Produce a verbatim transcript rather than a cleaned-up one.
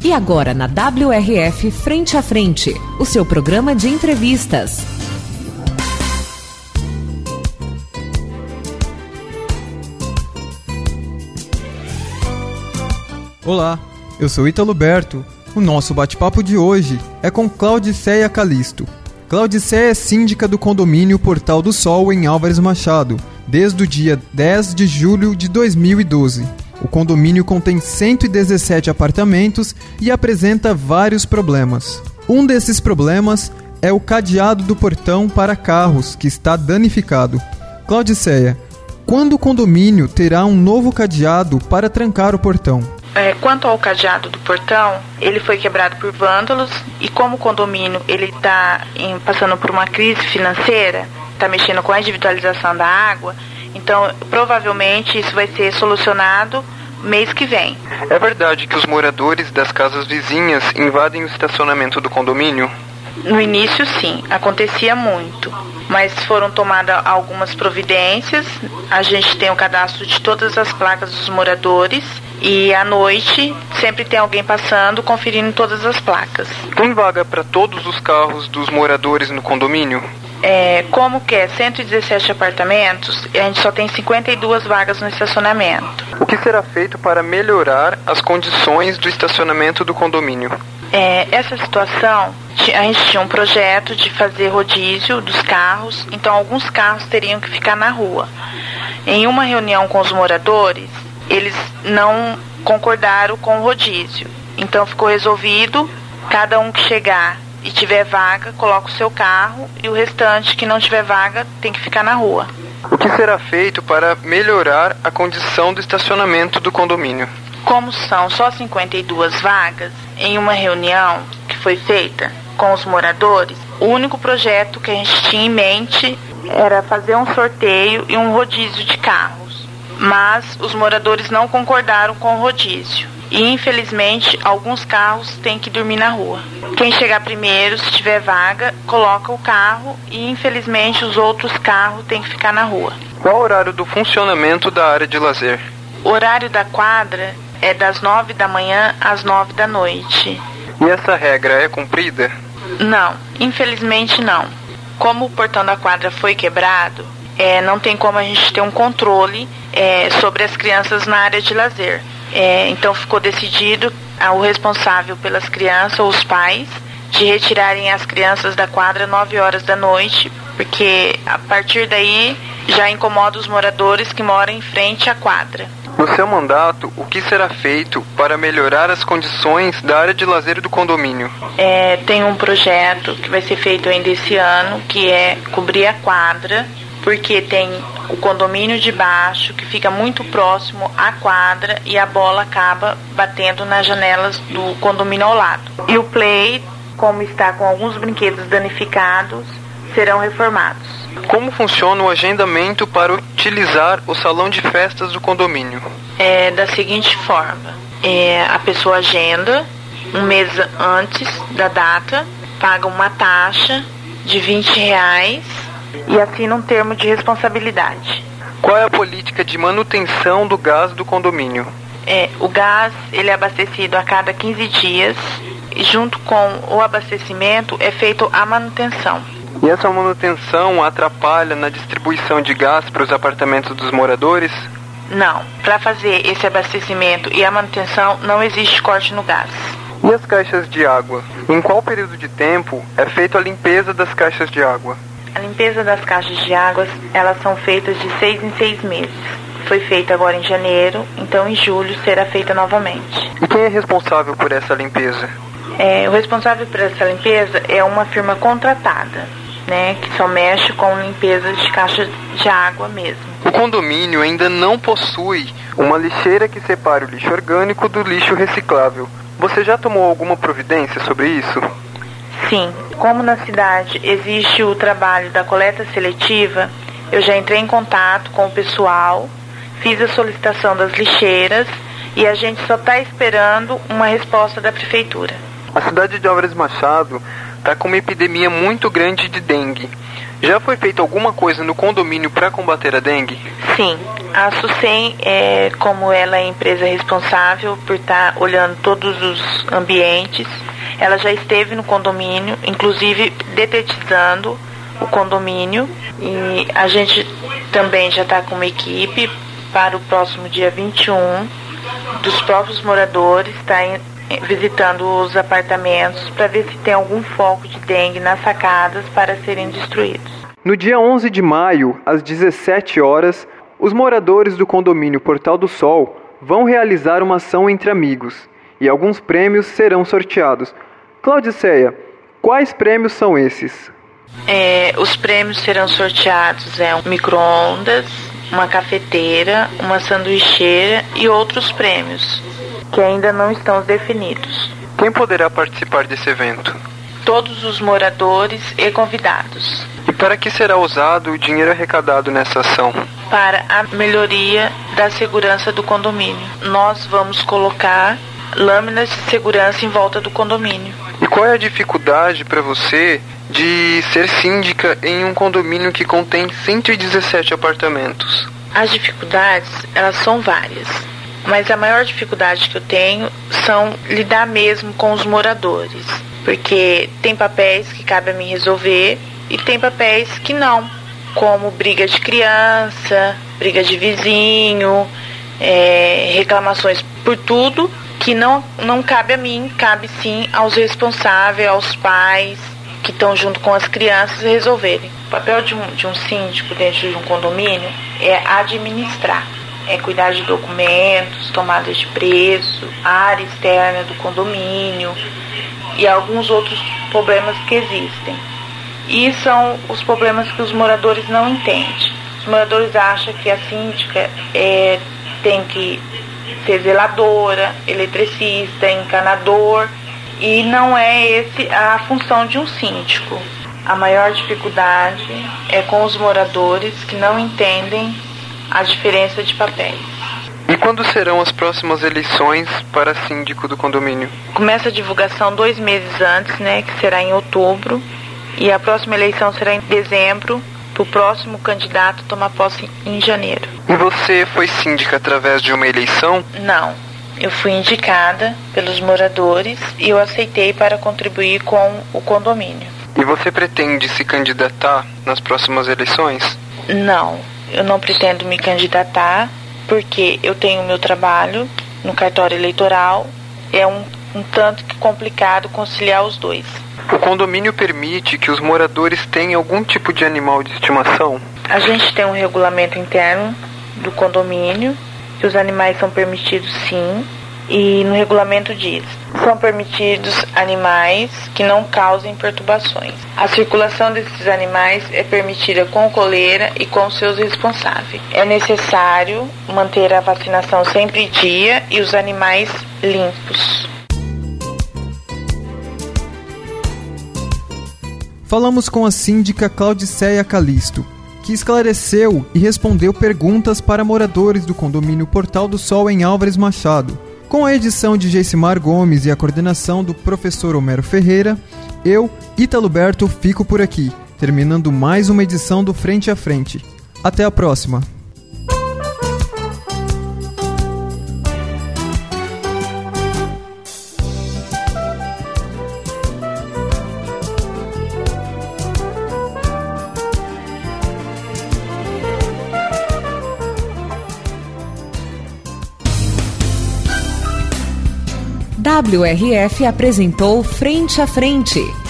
E agora na W R F Frente a Frente, o seu programa de entrevistas. Olá, eu sou Ítalo Berto. O nosso bate-papo de hoje é com Claudiceia Calisto. Claudiceia é síndica do condomínio Portal do Sol em Álvares Machado, desde o dia dez de julho de dois mil e doze. O condomínio contém cento e dezessete apartamentos e apresenta vários problemas. Um desses problemas é o cadeado do portão para carros, que está danificado. Claudiceia, quando o condomínio terá um novo cadeado para trancar o portão? É, quanto ao cadeado do portão, ele foi quebrado por vândalos e como o condomínio ele está passando por uma crise financeira, está mexendo com a individualização da água, então provavelmente isso vai ser solucionado mês que vem. É verdade que os moradores das casas vizinhas invadem o estacionamento do condomínio? No início sim, acontecia muito, mas foram tomadas algumas providências. A gente tem o cadastro de todas as placas dos moradores e à noite sempre tem alguém passando, conferindo todas as placas. Tem vaga para todos os carros dos moradores no condomínio? É, como que é cento e dezessete apartamentos, a gente só tem cinquenta e duas vagas no estacionamento. O que será feito para melhorar as condições do estacionamento do condomínio? É, essa situação, a gente tinha um projeto de fazer rodízio dos carros, então alguns carros teriam que ficar na rua. Em uma reunião com os moradores, eles não concordaram com o rodízio, então ficou resolvido, cada um que chegar e tiver vaga, coloca o seu carro e o restante que não tiver vaga tem que ficar na rua. O que será feito para melhorar a condição do estacionamento do condomínio? Como são só cinquenta e duas vagas, em uma reunião que foi feita com os moradores, o único projeto que a gente tinha em mente era fazer um sorteio e um rodízio de carros. Mas os moradores não concordaram com o rodízio. E infelizmente alguns carros têm que dormir na rua. Quem chegar primeiro, se tiver vaga, coloca o carro e infelizmente os outros carros têm que ficar na rua. Qual o horário do funcionamento da área de lazer? O horário da quadra é das nove da manhã às nove da noite. E essa regra é cumprida? Não, infelizmente não. Como o portão da quadra foi quebrado, é, não tem como a gente ter um controle é, sobre as crianças na área de lazer. É, então ficou decidido ah, o responsável pelas crianças ou os pais de retirarem as crianças da quadra nove horas da noite, porque a partir daí já incomoda os moradores que moram em frente à quadra. No seu mandato, o que será feito para melhorar as condições da área de lazer do condomínio? É, tem um projeto que vai ser feito ainda esse ano, que é cobrir a quadra, porque tem o condomínio de baixo, que fica muito próximo à quadra e a bola acaba batendo nas janelas do condomínio ao lado. E o play, como está com alguns brinquedos danificados, serão reformados. Como funciona o agendamento para utilizar o salão de festas do condomínio? É da seguinte forma, é, a pessoa agenda um mês antes da data, paga uma taxa de vinte reais e assina um termo de responsabilidade. Qual é a política de manutenção do gás do condomínio? É, o gás ele é abastecido a cada quinze dias e junto com o abastecimento é feita a manutenção. E essa manutenção atrapalha na distribuição de gás para os apartamentos dos moradores? Não, para fazer esse abastecimento e a manutenção não existe corte no gás. E as caixas de água? Em qual período de tempo é feita a limpeza das caixas de água? A limpeza das caixas de águas, elas são feitas de seis em seis meses. Foi feita agora em janeiro, então em julho será feita novamente. E quem é responsável por essa limpeza? É, o responsável por essa limpeza é uma firma contratada, né, que só mexe com limpeza de caixas de água mesmo. O condomínio ainda não possui uma lixeira que separe o lixo orgânico do lixo reciclável. Você já tomou alguma providência sobre isso? Sim, como na cidade existe o trabalho da coleta seletiva, eu já entrei em contato com o pessoal, fiz a solicitação das lixeiras e a gente só está esperando uma resposta da prefeitura. A cidade de Álvares Machado está com uma epidemia muito grande de dengue. Já foi feita alguma coisa no condomínio para combater a dengue? Sim, a SUSEM, é, como ela é a empresa responsável por estar tá olhando todos os ambientes, ela já esteve no condomínio, inclusive detetizando o condomínio, e a gente também já está com uma equipe para o próximo dia vinte e um, dos próprios moradores, está visitando os apartamentos para ver se tem algum foco de dengue nas sacadas para serem destruídos. No dia onze de maio, às dezessete horas, os moradores do condomínio Portal do Sol vão realizar uma ação entre amigos e alguns prêmios serão sorteados. Claudiceia, quais prêmios são esses? É, os prêmios serão sorteados é um micro-ondas, uma cafeteira, uma sanduicheira e outros prêmios que ainda não estão definidos. Quem poderá participar desse evento? Todos os moradores e convidados. E para que será usado o dinheiro arrecadado nessa ação? Para a melhoria da segurança do condomínio. Nós vamos colocar lâminas de segurança em volta do condomínio. E qual é a dificuldade para você de ser síndica em um condomínio que contém cento e dezessete apartamentos? As dificuldades, elas são várias. Mas a maior dificuldade que eu tenho são lidar mesmo com os moradores. Porque tem papéis que cabe a mim resolver e tem papéis que não. Como briga de criança, briga de vizinho, é, reclamações por tudo que não, não cabe a mim, cabe sim aos responsáveis, aos pais que estão junto com as crianças resolverem. O papel de um, de um síndico dentro de um condomínio é administrar. É cuidar de documentos, tomada de preço, área externa do condomínio e alguns outros problemas que existem. E são os problemas que os moradores não entendem. Os moradores acham que a síndica é, tem que ser zeladora, eletricista, encanador, e não é esse a função de um síndico. A maior dificuldade é com os moradores que não entendem a diferença de papéis. E quando serão as próximas eleições para síndico do condomínio? Começa a divulgação dois meses antes, né, que será em outubro, e a próxima eleição será em dezembro, para o próximo candidato tomar posse em janeiro. E você foi síndica através de uma eleição? Não, eu fui indicada pelos moradores e eu aceitei para contribuir com o condomínio. E você pretende se candidatar nas próximas eleições? Não, eu não pretendo me candidatar, porque eu tenho o meu trabalho no cartório eleitoral, é um, um tanto que complicado conciliar os dois. O condomínio permite que os moradores tenham algum tipo de animal de estimação? A gente tem um regulamento interno do condomínio, que os animais são permitidos sim, e no regulamento diz, são permitidos animais que não causem perturbações. A circulação desses animais é permitida com coleira e com seus responsáveis. É necessário manter a vacinação sempre em dia e os animais limpos. Falamos com a síndica Claudiceia Calisto, que esclareceu e respondeu perguntas para moradores do condomínio Portal do Sol em Álvares Machado. Com a edição de Geicimar Gomes e a coordenação do professor Homero Ferreira, eu, Ítalo Berto, fico por aqui, terminando mais uma edição do Frente a Frente. Até a próxima! W R F apresentou Frente a Frente.